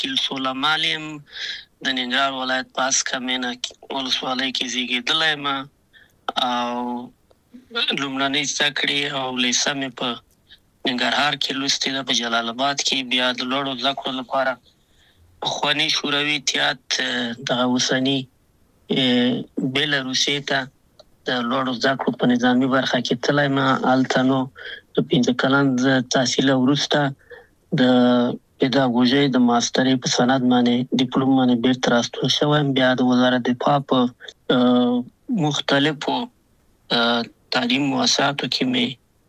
وکیل سولمال یم، د ننګرهار ولایت په اسکمینه ولسوالۍ کې زیږېدلی یم او لومړنۍ زده کړې او لیسه مې په ننګرهار کې لوستې ده، په جلال آباد کې. بیا د لوړو زده کړو لپاره پخواني شوروي اتحاد دغه اوسني بیلاروسیې ته د لوړو زده کړو په نظامي برخه کې تللی یم. هلته نو د 5 کلن تحصیل وروسته د پیداګوژۍ د ماسترۍ په سند باندې ډیپلوم باندې بیرته راستون شوی یم. بیا د وزارت دفاع په مختلفو تعلیم مؤسساتو کې مې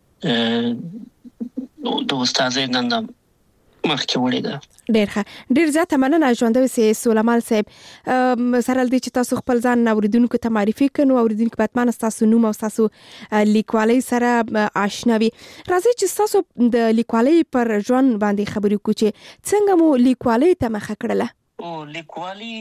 د استادۍ دنده مخکې وړې ده. ډېر زیاته مننه ژوندی اوسئ سولمال صاحب. سره له دې چې تاسو خپل ځان اوریدونکو ته معرفي کړئ، نو اوریدونکو باید مانه ستاسو نوم او ستاسو لیکوالۍ سره آشنا وي. راځئ چې ستاسو د لیکوالۍ پر ژوند باندې خبرې وکړو چې څنګه مو لیکوالۍ ته مخه کړله. لیکوالي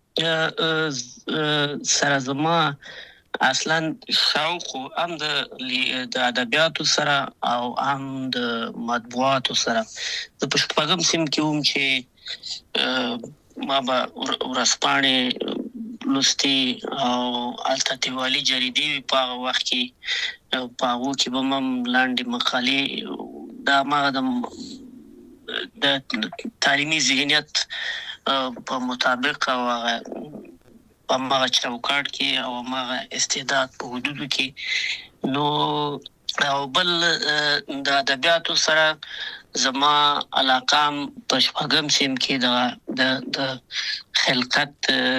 سره زما اصلا شوق هم د ادبیاتو سره او هم د مطبوعاتو سره. زه په 6م صنف کې وم چې ما به ورځپاڼې لوستي او هلته دیوالي جریدې وي په هغه وخت کې، په هغو کې به هم لنډې مقالې د هماغه د تعلیمي ذهنیت په مطابق او هغه په هماغه چوکاټ کې او هماغه استعداد په حدودو کې. نو او بل د ادبیاتو سره زما علاقه په 6م صنف کې د خلقت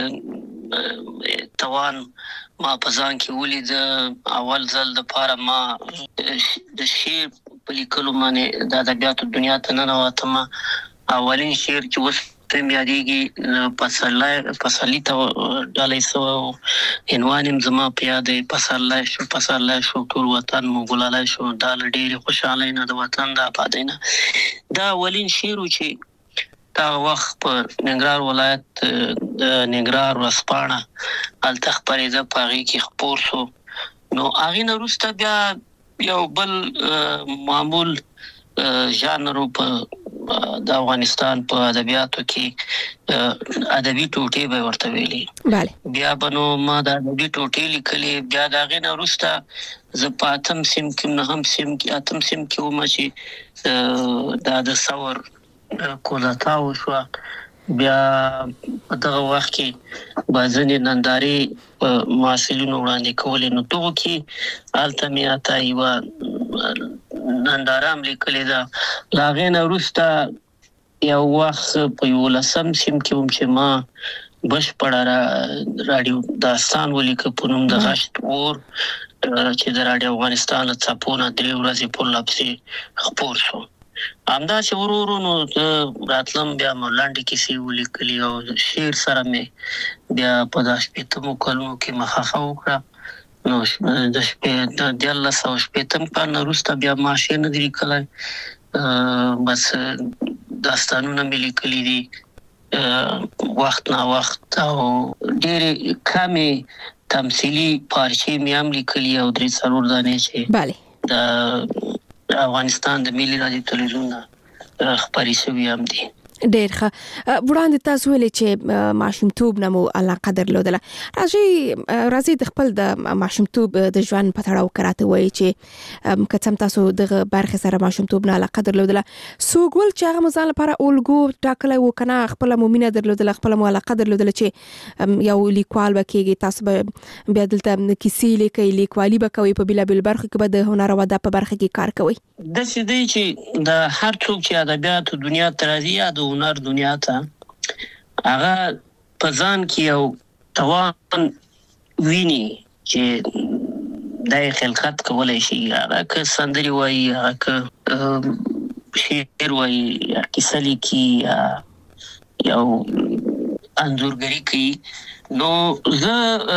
توان ما په ځان کې ولید. اول ځل دپاره ما د شعر په لیکلو باندې د ادبیاتو دنیا ته ننوتم. اولین شعر چې اوس ته مې یادېږي پسرلي ته ډالۍ سوی و، عنوان یې زما په یاد دی، پسرلی شو ټول وطن مو ګلالی شو، دا له ډېرې خوشحالۍ نه د وطن د آبادۍ نه. دا اولین شعر و چې دغه وخت په ننګرهار ولایت د ننګرهار ورځپاڼه هلته خپرېده، په هغې کې خپور شو. نو هغې نه وروسته بیا یو بل معمول ژانر په د افغانستان په ادبیاتو کې ادبي ټوټې به ورته ویلې. بیا به نو ما د ادبي ټوټې لیکلې. بیا د هغې نه وروسته زه په 8م صنف کې 9م صنف کې وم چې دا د ثور کودتا وشوه. بیا په دغه وخت کې به ځینې نندارې محصلینو وړاندې کولې. نو دغو کې هلته مې حتی یوه ننداره هم لیکلې ده. له هغې نه وروسته یو وخت په 11م صنف کې وم چې ما بشپړه راډیو داستان ولیکه په نوم د غشت اور، چې د راډیو افغانستان له څپو نه 3 ورځې پرله پسې خپور شو. همداسې ورو ورو نو زه راتلم، بیا مو لنډې کیسې ولیکلې او شعر سره مې بیا په 18مو کلونو کې مخه وکړه. نو د 1980 کال نه وروسته بیا ما شعر نه دی لیکلی، بس داستانونه مې لیکلي دي وخت نا وخت، او ډېرې کمې تمثیلي پارچې مې هم لیکلي او 3-4 دانې چې د افغانستان د ملي راډیو تلویزیون نه خپرې شوي هم دي. ډېر ښه. وړاندې تاسو ویلې چې ماشومتوب نه مو علاقه درلودله. راځئ د خپل د ماشومتوب د ژوند په تړاو راته وایئ چې که څه هم تاسو دغه برخې سره ماشومتوب نه علاقه درلودله، څوک ول چې هغه مو ځان لپاره الګو ټاکلی و، که نه خپله مو مینه درلودله، خپله مو علاقه درلودله چې یو لیکوال به کېږئ، تاسو به بیا دلته کیسې لیکئ، لیکوالي به کوئ، په بېلابېلو برخو کې به د هنر او ادب په برخه کې کار کوئ؟ داسې دی چې د هر څوک چې ادبیاتو دنیا ته راځي یا د هنر دنیا ته، هغه په ځان کې یو توان ویني چې دا یې خلقت کولی شي. هغه که سندرې وایي، هغه که شعر وایي، یا کیسه لیکي، یا یو انځورګري کوي. نو زه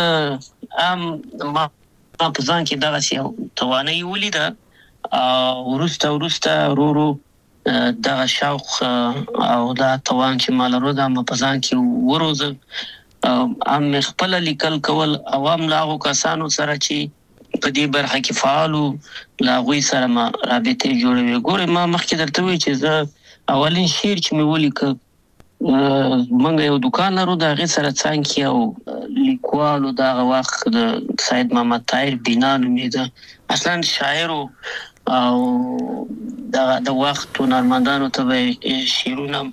ما په ځان کې دغسې یو توانایي ولیده، وروسته ورو ورو دغه شوق او دا توان چې ما لرو دا ما په ځان کې وروزه. هم خپله لیکل کول او هم له هغو کسانو سره چې په دې برخه کې فعال وو، له هغوی سره ما رابطې جوړوي. ګورې ما مخکې درته وویل چې زه اولین شعر چې مې ولیکه منګ یو دکان لرو د هغه سره څنګه یو لیکوالو دغه وخت د سید محمد طاهر بینا نومیده اصلا شاعر او د وخت هنرمندانو ته شعرونه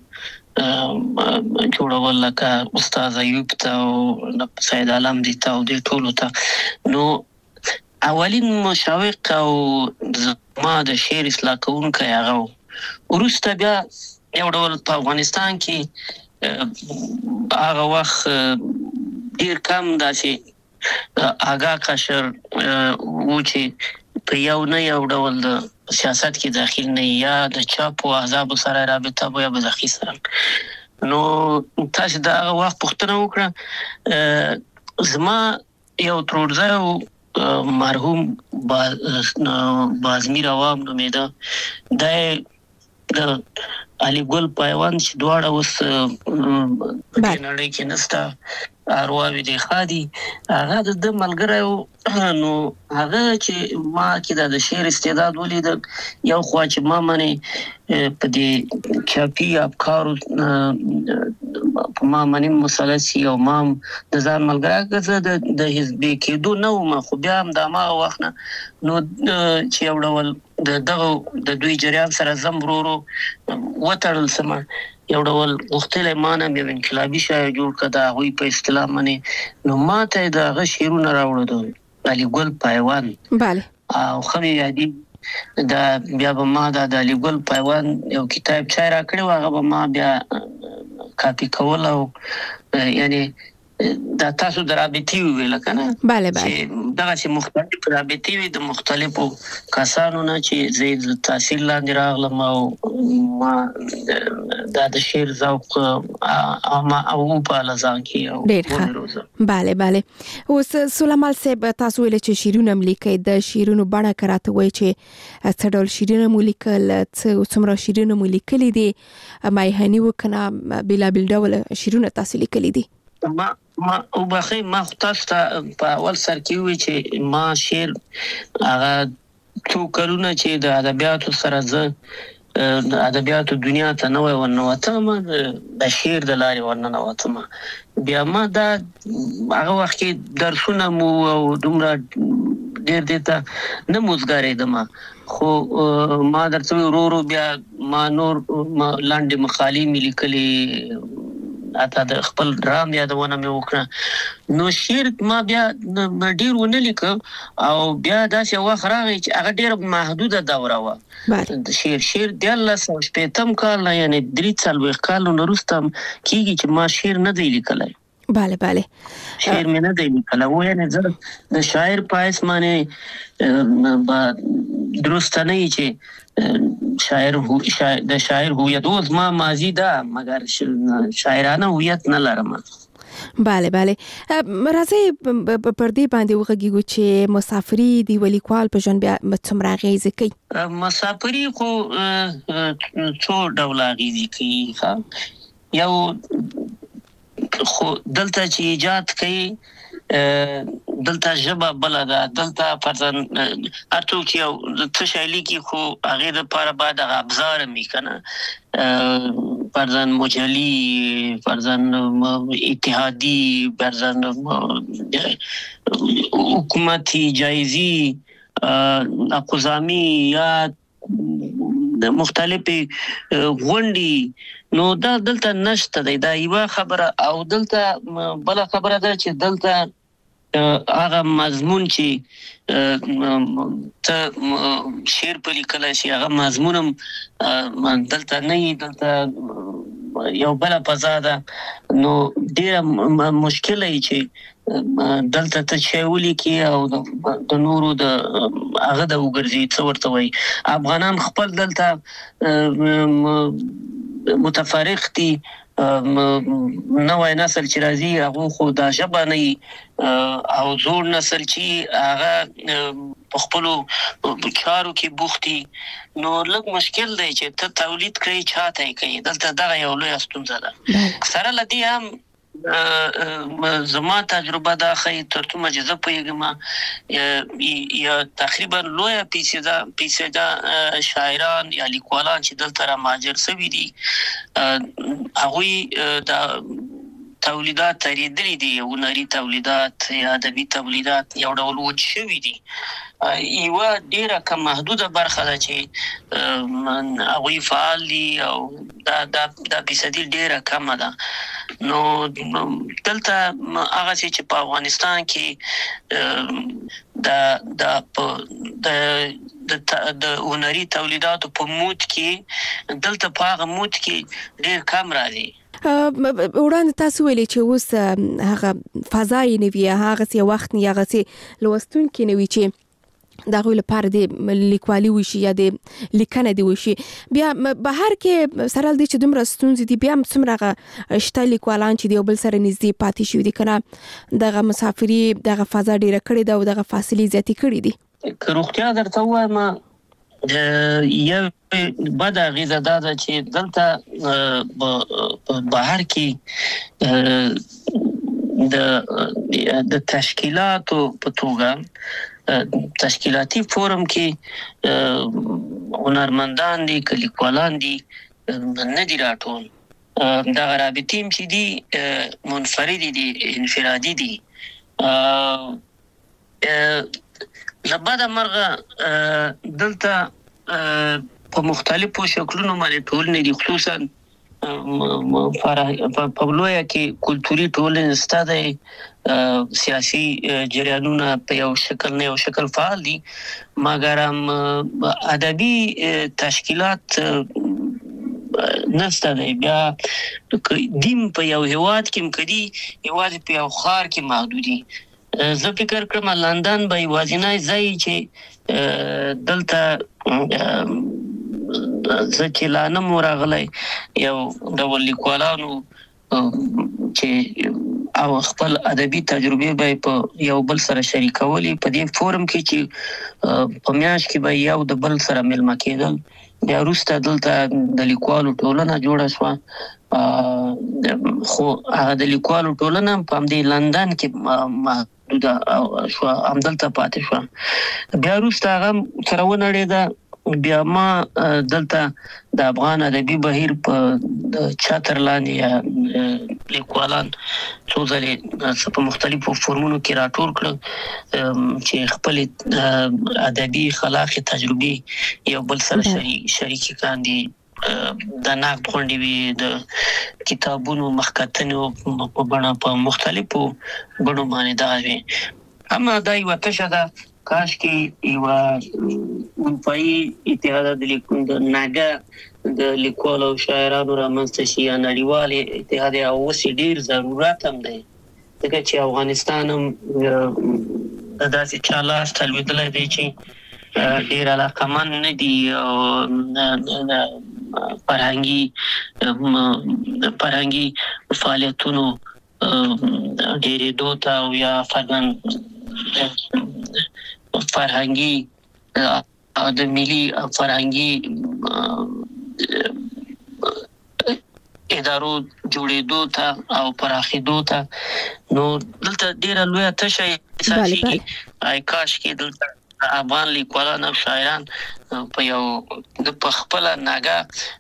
جوړول لکه استاد ایوب ته او سید عالم دي ته او د ټولو ته نو اولین مشوق او ما د شعر اصلاح کوونکی هغه وروسته بیا یو ډول په افغانستان کې هغه وخت ډیر کم داسې آګاه قشر و چې په یو نه یو ډول د سیاست کې داخل نه یا د چاپو احزاب سره رابطه یا بزخي سره نو تاسو دا هغه وخت پوښتنه وکړه زما یو ترورزه مرحوم بازمیر عوام نومیده د علي ګل پیوند چې دواړه اوس په نړۍ کې نسته ارواوی دی خادي هغه د ملګری نو هغه چې ما کې د شعر استعداد ولید یو خوا چې ما منی په دې چاپی افکار ما منی مسلسي او ما د ځان ملګری د حزب کېدو نو ما خو بیا هم د ما وخت نو چې یو ډول د دوی جریان سره زمرورو وټړل سم یو ډول وختله مانه مې انقلابي شاعر جوړ کړه غوي په اصطلاح باندې نو ماته دا غشیرونه راوړل علي ګل پیوند bale او خو یادي دا بیا به ما د علي ګل پیوند یو کتاب چای را کړو هغه به ما بیا کاپی کول او یعنی دا تاسو درابطي ویل کنه bale دغه چې مختلف رابطي وي د مختلفو کسانو نه چې زید تحصیل لاندې راغلم او ما د شعر ذوق او په لزان کې bale اوس سليمان صاحب تاسو ویل چې شیرونه ملیکي د شیرونو بڼه کراته وای چې څه ډول شیرونه ملیکل څومره شیرونه ملیکلي دي مایهنی وکنه بلا بل ډول شیرونه تاسو لیکلي دي ما او بخي ما تاسو ته په اول سر کې وی چې ما شعر هغه څو کلونه چې د ادبیاتو سره زه د ادبیاتو دنیا ته نوې ورنوتم د شعر د لارې ورننوتم بیا ما دا هغه وخت کې درسونه مو او دومره ډېر دته نه موزګارېدم خو ما درته ورو بیا ما نور لاندې مقالې ملي کلی اته د خپل ډرام یادونه مې وکړه نو شعر ما بیا ډیر ونه لیک او بیا داسې وخت راغی چې هغه ډیر محدوده دوره و د شعر د الله سو شپېتم کال یعنی 3 کال وروسته کیږي چې ما شعر نه دی لیکلای bale شعر مې نه دی لیکلای و یعنی زه د شاعر پایس باندې درست نه چې شاعر هویت اوس ما ماضی ده مگر شاعرانه هویت نه لرم bale راځي پر دې باندې وغږیږو چې مسافری دی ولیکوال په ژوند بیا څومره غیزه کوي مسافری خو څو ډول غیزه کوي یو خو دلته چې ایجاد کوي دلته ژبه بلدا دلته پرځن ارتو کې څه شایلی کې خو هغه د لپاره بعد ابزار میکنه پرځن مجلی پرځن اتحادی پرځن حکومتي جایزي اقوزامی یا مختلفي غونډي نو دا دلته نشته دا یو خبره او دلته بل خبره ده چې دلته هغه مضمون چې ته شعر په لیکل شي هغه مضمونم دلته نه دلته یو بل پزاده نو ډیر مشکل ای چې دلته ته چولې کې او د نورو د هغه د وګرځي څو ورته وي افغانان خپل دلته متفرق دي نوې نسل چې راځي هغه خو د ژبه نه او زوړ نسل چې هغه خپل چارو کې بوختي نو لږ مشکل دی چې ته تولید کړی چاته کوي دلته دا یو لوی ستونزه ده سره لدی هم زما تجربه دا خی تر څو مجزه پوهیږم یا تقریبا لویه پیسې شاعران یا لیکوالان چې دلته را مهاجر شوي دي هغوی دا تولیدات تریدلي دي هنري تولیدات یا ادبي تولیدات یو ډول وچ شوي دي یوه ډیره کم محدوده برخه ده چې هغوی فعال دي او دا فیصدي ډیره کمه ده نو دلته هغه چې په افغانستان کې د هنري تولیداتو په موت کې دلته په هغه موت کې ډیر کم راځي. وړاندې تاسو ویلي چې اوس هغه فضای نوي هغه څه وخت نه هغه څه لوستونکي نوي چې دا غوړي لپاره د لیکوالي وشي یا د لیکنه دی وشي بیا بهر کې سره د چې دومره ستونزې دي بیا څومره شته لیکوالان چې دی بل سره نږدې پاتې شوي دي کنه دغه مسافري دغه فضا ډیره کړې ده او دغه فاصلې زیاتې کړې دي. که روغتیا درته وایم یو بد اغیزه دا ده چې دلته بهر کې د تشکیلاتو په توګه تشکیلاتی فورم کې هنرمندان دي لیکوالان دي نه دي راټول دا رابطې چې دي منفردي دي انفرادي دي لبدا مرغه دلته په مختلفو شکلونو باندې ټولنې دي خصوصا په لویه کې کلتوري ټولنې ستاده سیاسي جریانونه په یو شکل نه یو شکل فعال دي مګر ادبي تشکیلات نسته دی بیا دیم په یو هیواد کې مکدي هیواد په یو خار کې محدودي زه فکر کوم لندن به یوازینی ځای چې دلته چې لانه مورغلی یو ډول لیکوالانو چې او خپل ادبي تجربه به په یو بل سره شریکولي په دې فورم کې چې په میاشت کې به یو د بل سره ملما کېدل بیا وروسته دلته د لیکوالو ټولنه جوړه شوه خو هغه د لیکوالو ټولنه په همدې لندن کې محدوده شوه همدلته پاتې شوه بیا وروسته هغه سره ونړېده بیا ما دلته د افغان ادبي بهیر په چتر لاندې لیکوالان څو ځلې په مختلفو فورمونو کې راټول کړل چې خپل ادبي خلاقي تجربې یو بل سره شریکي کاندي د نقد غونډې وي د کتابونو مخکتنو په بڼه په مختلفو بڼو باندې دا وي اما دا یو تشه ده کاش کې یو اروپایي اتحاد د ناګه د لیکوالو او شاعرانو رامنځته شي یا نړیوال اتحاد اوس ډیر ضرورت هم دی ځکه چې افغانستان هم داسې چالاس تلویدلی دی چې ډیر علاقمن نه دي او فرهنګي فعالیتونو ډېرېدو ته او یا فرهنګي د ملي فرهنګي ادارو جوړېدو ته او پراخېدو ته نو دلته ډېره لویه تشه احساسېږي کاش کې دلته افغان لیکوالان او شاعران په یو په خپله ناګه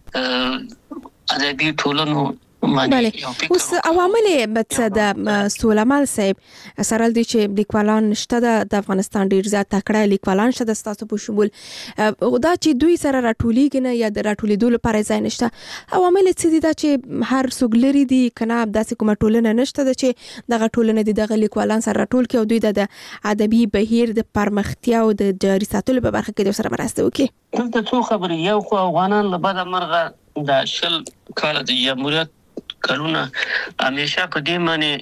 ادبي ټولنو بله اوس عوامل څه د سولمال صاحب سره د چې لیکوالان شته د افغانستان ډیر زیات تکړه لیکوالان شته تاسو په شمول دا چې دوی سره راټولېږي نه یا د راټولېدو لپاره ځای نشته عوامل څه دي دا چې هر څوک لري دي کنه داسې کومه ټولنه نشته چې دغه ټولنه دي دغه لیکوالان سره راټول کړي او دوی د ادبي بهیر د پرمختیا او د جاري ساتلو په برخه کې د سره مرسته وکړي دلته څو خبرې یو خو افغانان له بده مرغه د شل کاله د جمهوریت کلونه همیشه په دې معنی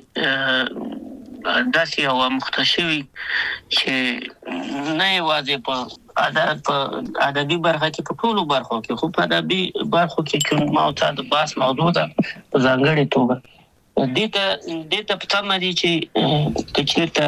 داسې یو مختشوي چې نه یوازې په ادبي برخه کې په ټولو برخو کې خو په ادبي برخو کې چې ما او تا د بحث موضوع ده په ځانګړې توګه دې ته په تمه دي چې که چېرته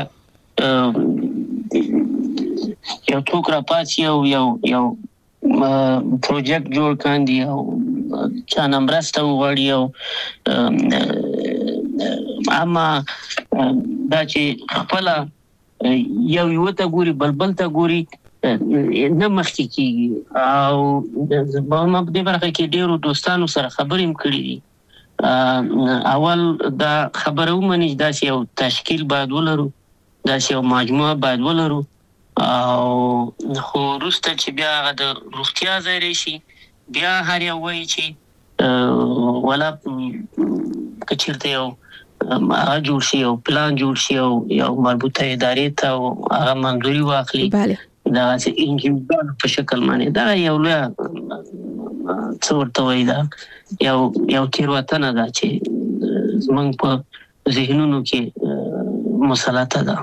یو څوک راپاسي او یو پروژیکټ جوړ کاندي او چا نه مرسته وغواړي او اما دا چې خپل یو ته ګوري بلبل ته ګوري نه مخکې کیږي او ما په دې برخه کې ډیرو دوستانو سره خبرې کړې دي. اول دا خبره ومني دا چې یو تشکیل باید ولرو، دا چې یو مجموعه باید ولرو او خو وروسته چې بیا هغه د روغتیا ځای راشي بیا هر یو وایي چې ولا که چېرته یو هغه جوړ شي او پلان جوړ شي او یو مربوطه ادارې ته هغه منظوري واخلي دا چې انجمدان په شکل باندې دا یو لوی څه ورته وایي دا یو تېروتنه ده چې زموږ په ذهنونو کې مسلطه ده.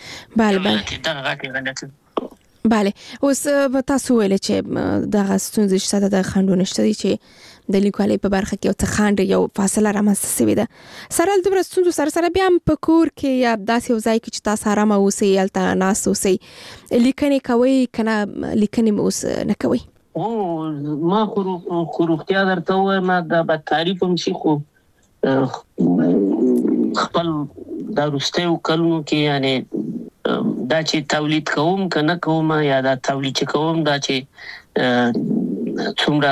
بله اوس تاسو ویل چې دغه ستونزې شته د خنډونو شته چې د لیکوالۍ په برخه کې یو څه خنډ یو فاصله رامنځته شوې ده. سره د ستونزو سره بیا په کور کې یا داسې یو ځای کې چې تاسو آرامه اوسئ هلته ناست اوسئ لیکنې کوئ که نه لیکنې اوس نه کوئ؟ ما خو روغتیا درته ووایم دا به تعریف هم شي خو خپل دا وروستیو کلونو کې یعنې دا چې تولید کوم که نه کوم یا دا تولید چې کوم دا چې څومره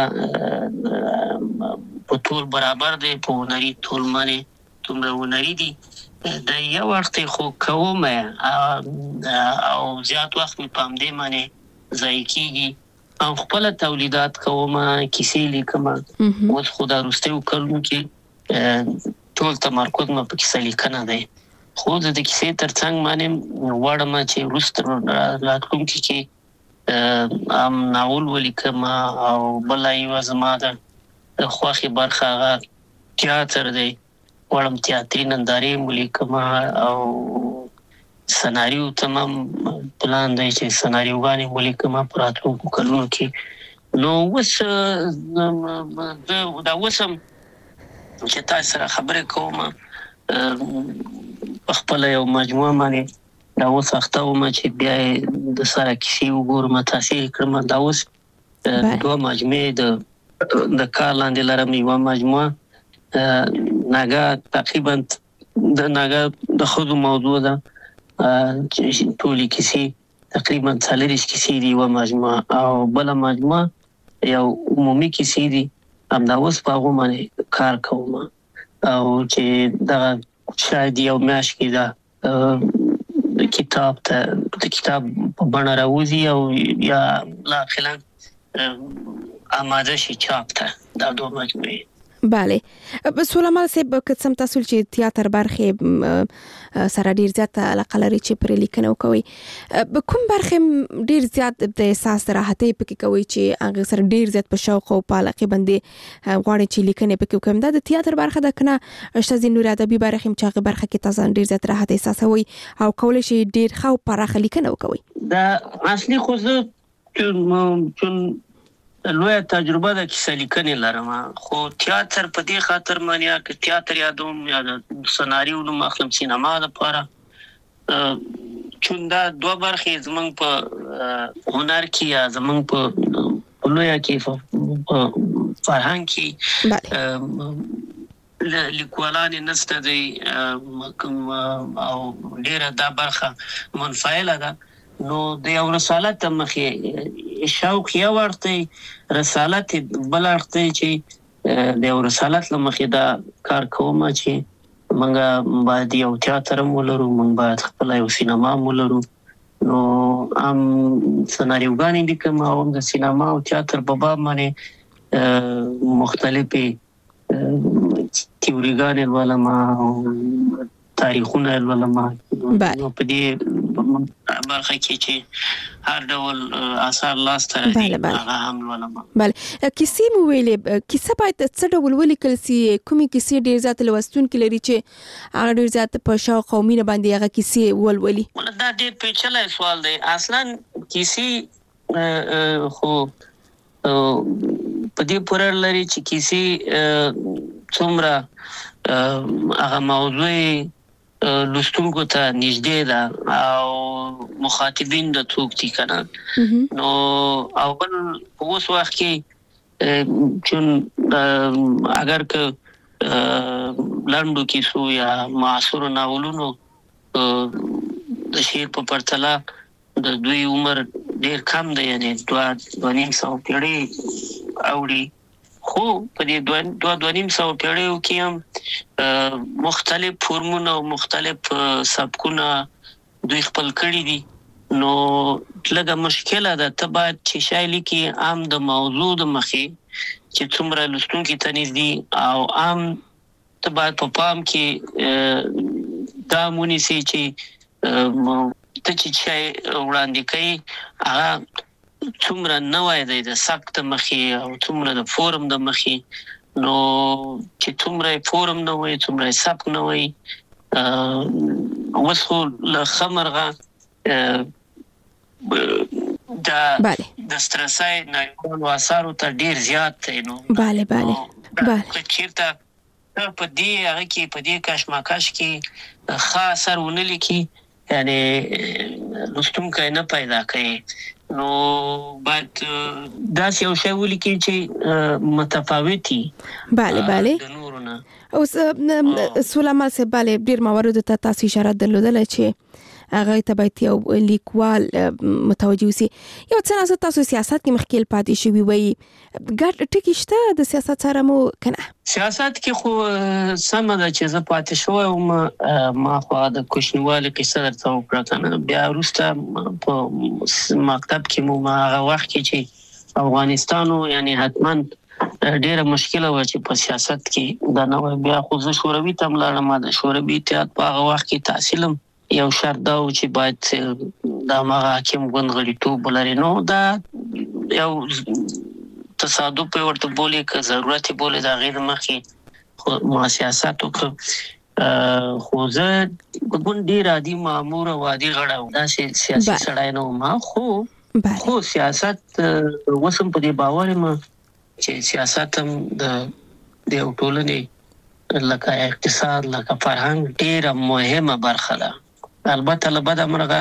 په ټول برابر دی په هنري ټول باندې څومره هنري دي دا یو وخت خو کوم او زیات وخت مې په همدې باندې ضایع کېږي او خپل تولیدات کوم کیسې لیکم. اوس خو دا وروستیو کلونو کې ټول تمرکز مې په کیسه لیکنه دی خو د کیسې ترڅنګ باندې وړم چې وروسته راتلونکي کې ناول ولیکم او بل یو زما د خوښې برخه هغه تیاتر دی وړم تیاتري نندارې ولیکم او سناریو تمام پلان دی چې سناریوګانې ولیکم په راتلونکو کلونو کې. نو اوس دا اوس هم چې تاسو سره خبرې کوم خپل یو مجموعه باندې دا اوس اخته وم چې بیا د سره کیسې وګورم تاثیر کړم. دا اوس دوه مجموعې د کار لاندې لرم. یوه مجموعه ناګه تقریبا د ناګه د خود موضوع ده چې ټولې کیسې تقریبا 40 کیسې دي یوه مجموعه او بله مجموعه یو عمومي کیسې دي همدا اوس په هغو باندې کار کوم او چې دغه شاید یو میاشت کې دا د کتاب په بڼه راوځي او یا لا خلال آماده شي چاپ ته دا دوه مجموعې. بله سولمان صاحب که څه تاسو چې تیاتر برخه سره ډیر زیات علاقه لري چې پر لیکنه کوي کوم برخه ډیر زیات د احساس راحتي پکې کوي چې هغه سره ډیر زیات په شوق او په علاقه باندې غواړي چې لیکنه پکې کوم دا د تیاتر برخه ده کنه اشتازي نور ادبي برخه چې هغه برخه کې تاسو ډیر زیات راحت احساسوي او کولای شي ډیر خو پراخه لیکنه وکوي؟ دا اصلي خو زه چون لویه تجربه ده کیسه لیکنې لرم خو تیاتر په دې خاطر مانیا که تیاتر یادوم یا د سناریو نوم اخلم سینما لپاره چون دا دوه برخې زمونږ په هنر کې یا زمونږ په لویه کې فرهنګ کې لیکوالان نسته دی او ډیره دا برخه منفعله ده. نو د یو رسالت مخې شوق یو ورته رسالت بل ورته چې د یو رسالت لمخې دا کار کوم چې منګه باید یو تیاتر مولرو من باید خپل یو سینما مولرو نو ام سناریوګانې لیکم او د سینما او تیاتر په باب باندې مختلفې تیوریګانې ولما تاریخونه ولما نو په دې برخه کې چې هر ډول آثار لاس ته راځي هغه هم ولما. بله کیسې مو ویلې کیسه باید څه ډول ولیکل سي کومې کیسې ډېر زیات لوستونکي لري چې هغه ډېر زیات په شوق او مینه باندې هغه کیسې ولولي؟ دا ډېر پیچلی سوال دی. اصلا کیسې خو په دې پورې لري چې کیسې څومره هغه موضوع لوستونکو ته نږدې ده او مخاطبین د څوک دي کنه نو او بل اوس وخت کې چون اگر که لنډو کیسو یا معاصرو ناولونو د شعر په پرتله د دوی عمر ډیر کم دی، یعنی 2.5 پیړۍ اوړي. خو په دې 2.5 پیړیو کې هم مختلف فورمونه او مختلف سبکونه دوی خپل کړي دي. نو لږه مشکله ده، ته باید چې شای لیکي عام د موضوع د مخې چې څومره لوستونکي ته نږدې، او عام ته باید په پام کې دا ونیسي چې ته چې شای وړاندې کوي هغه څومره نوی دی د سبک د مخې او څومره د فورم د مخې. نو چې څومره فورم نه وي، څومره سبک نه وي، اوس خو له خمرغه د سترسای نایکونو اثارو ته ډیر زیات دی. نو بله چیرته په دې هغه کې په دې کشمکش کې ښه اثر ونه لیکي، یعنی لوستونکی نه پیدا کوي. نو باید داسې یو شی ولیکي چې متفاوتي بله د نورونه. اوس سلیمان صاحب، بله ډیر موارد ته تاسو اشاره درلودله چې هغه ته باید یو لیکوال متوجه وسی. یو څه نه تاسو سیاست کې مخکې پاتې شوی وي، ګډ ټکی شته د سیاست سره مو کنه؟ سیاست کې خو سم ده چې زه پاتې شوم، ما خو د کوشنیوالي قصه درته وکړه کنه. بیا وروسته په مکتب کې مو هغه وخت کې چې افغانستانو یعنی حتما ډیره مشکله و چې په سیاست کې دا نه وای. بیا خو زه شوروي ته لاړم، د شوروي اتحاد په هغه وخت کې تحصیلم یو شرط دا و چې باید دا مغه حاکم ګوند غړیتوب ولري. نو دا یو تصادف ورته بولي که ضرورت بولي دا غیر مخې ما سیاست وکړ. خو زه ګوند ډیر عادي مامور او عادي غړی دا سیاسي سړی نه وم. خو سیاست وسم په دې باور یم چې سیاست هم د یو ټولنې لکه اقتصاد لکه فرهنګ ډیره مهمه برخه ده. البته له بده مرغه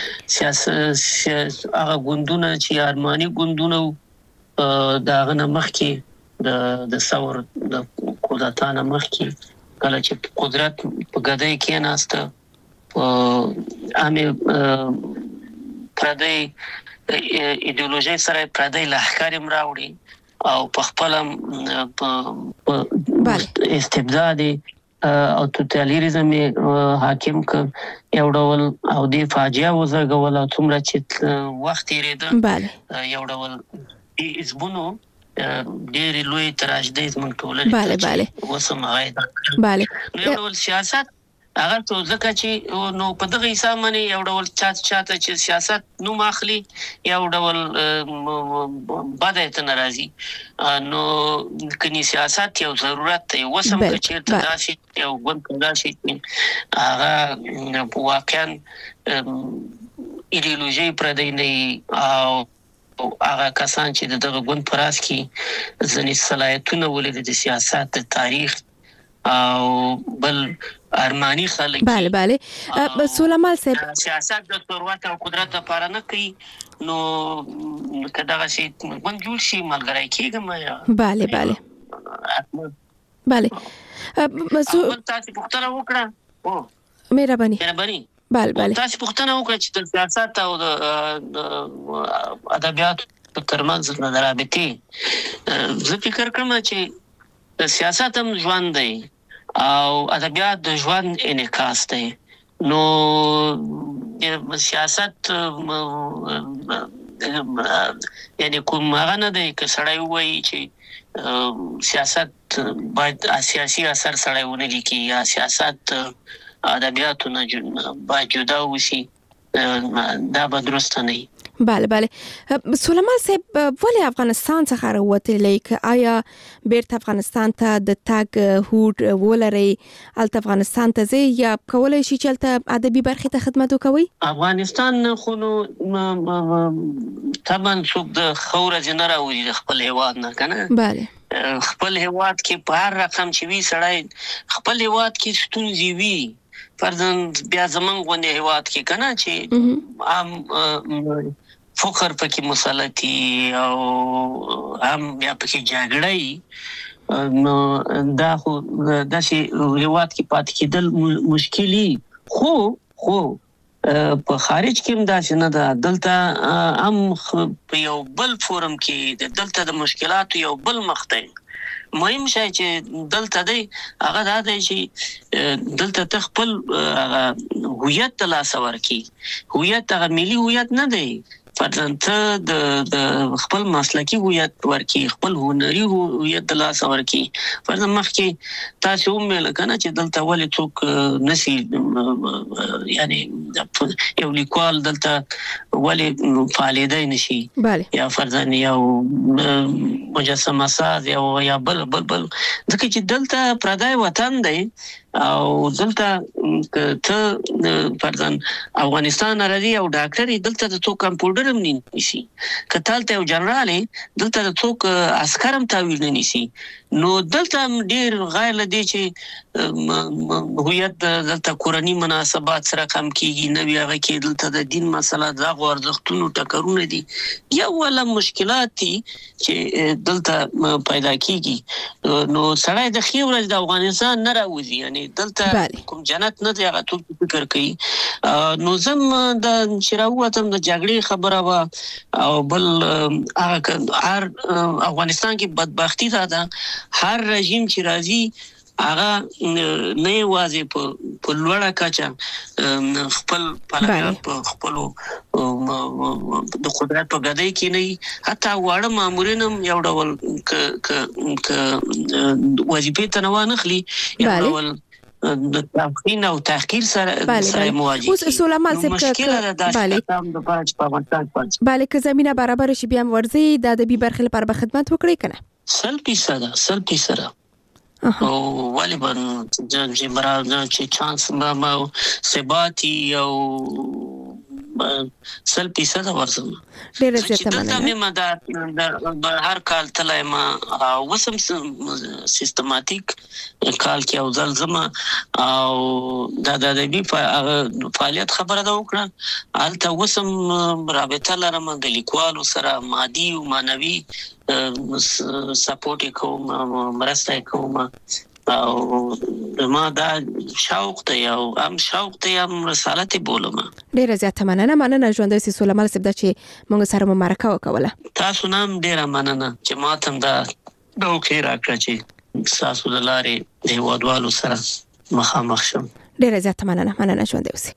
سیاست هغه ګوندونه چې ارماني ګوندونه دا غنه مخکې د ثور د قدرتانه مخکې کله چې قدرت په ګدای کې ناسته عامه پردی ایدئولوژي سره پردی لهکار راوړي او په خپل استبدادي او توتالیریزم حاکم ک یو ډول او دی فاجعه وزګول او څومره چې وخت یې رده یو ډول اسبونو ډېر لوی تراژدي زموږ ټولنې وسم غایدا. یو ډول سیاست هغه څه ځکه چې نو په دغه حساب باندې یو ډول چاته چې سیاست نو ماخلي یو ډول بدایت ناراضي. نو کني سیاست یو ضرورت دی وسم چې تداسي یو ګوند تداسي هغه واقعا ایدئولوژي پردې نه او هغه کسان چې دغه ګوند پراس کې ځنې صلاحیتونه ولې د سیاست د تاریخ او بل ارمانی خلک. بله سلیمان صاحب، سیاست د ثروت او قدرت لپاره نه کوي. نو کداغه شي منجور شي ملګری کېږم. بله تاسو پوښتنه وکړه. مهرباني. بله تاسو پوښتنه وکړه چې د سیاست او د ادبیات ترمنځ د رابطې. زه فکر کوم چې د سیاست هم ژوند دی او ادبیات د ژوند انعکاس دی. نو سیاست یعنی کوم هغه نه دی که سړی وایي چې سیاست باید سیاسي اثر سړی ونه لیکي یا سیاست ادبیاتو نه باید جدا وشي، دا به درسته نه وي. بله سلیمان صاحب، ولې افغانستان څخه راوتلی؟ که آیا بیرته افغانستان ته د تګ هوډ ولرئ، هلته افغانستان ته ځئ یا کولی شي چې هلته ادبي برخې ته خدمت وکوئ؟ افغانستان خو نو طبعا څوک د ښه ورځې نه راوځي د خپل هیواد نه که نه. بله خپل هیواد کې په هر رقم چې وي سړی خپل هیواد کې ستونزې وي. فرضاً بیا زمونږ غوندې هیواد کې که نه چې عام فقر پکې مسلطي او هم بیا پکې جګړه وي. نو دا خو داسې هیواد کې پاتې کېدل مشکلي خو په خارج کې هم داسې نه ده. دلته هم په یو بل فورم کې دلته د مشکلاتو یو بل مخ دی. مهم شی چې دلته دی هغه دا دی چې دلته خپل هویت ته لاس ورکړي. هویت هغه ملي هویت نه دی، فرضاً د خپل مسلکی هویت ورکی، خپل هنري هویت د لاس ورکی. فرضاً مخکې تاسو هم لکه چې دلته ولې څوک نسی یعنی یو لیکوال دلته ولې فعالیدای نشي یا فرضاً یو مجسمه ساز یا بل ځکه چې دلته پردای وطن دی او دلته ته فرضاً افغانستان راځي او ډاکټر دلته د څوک کمپیوټر هم نه نشي، کتل ته یو جنرال دلته د څوک عسكر هم تاویل نه نشي. نو دلته ډیر غیر لدی چې هویت دلته کورنی مناسبات سره کم کیږي، نه ویغه کې دلته د دین مسله د ارزښتونو ټکرونه دي. یو ولا مشکلات دي چې دلته پیدا کیږي. نو سړی د خیورز د افغانستان نه راوځي، یعنی دلته کوم جنت نه دی هغه ټول فکر کوي. نو زم د شراوتم د جګړې خبره وا او بل هر افغانستان کې بدبختی ده. هر رژیم چې راځي هغه نه یوازې په لوړه کچه خپل خپل د قدرت په غدای کې نه، حتی واړه مامورین هم یو ډول ک وظیفه تنوع نخلي، یو ډول د تفخیم او تحقیر سره مواجه. اوس سولمان صاحب مشکله ده د تام د پاج په افغانستان پاج bale که زمينه برابر شي بیا ورځي د ادبي برخې لپاره به خدمت وکړي کنه 100% او ولی بن چې مراد چې چانس ما ثباتی او 100% ورزم ډیره زیاته مننه. د هر کال تلای ما وسم سیستماتیک کال کې او ځلزمه او د ادبي فعالیت خبره ده وکړه. البته وسم رابطه لرم د لیکوالو سره، مادي او معنوي سپورټ کوم، مرسته کوم او ما دا شوق ته هم رسالت بولم. ډیره زیاته مننه ژوندۍ سي سولمان صاحب چې موږ سره مرکه وکوله. تاسو نام ډیره مننه چې ماتم دا دوکې راکړه چې تاسو د لارې د هیوادوالو سره مخامخ شم. ډیره زیاته مننه ژوندۍ سي.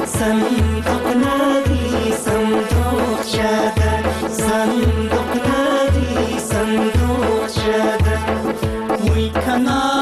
صندوق نادي صندوق شادر صندوق نادي رڼا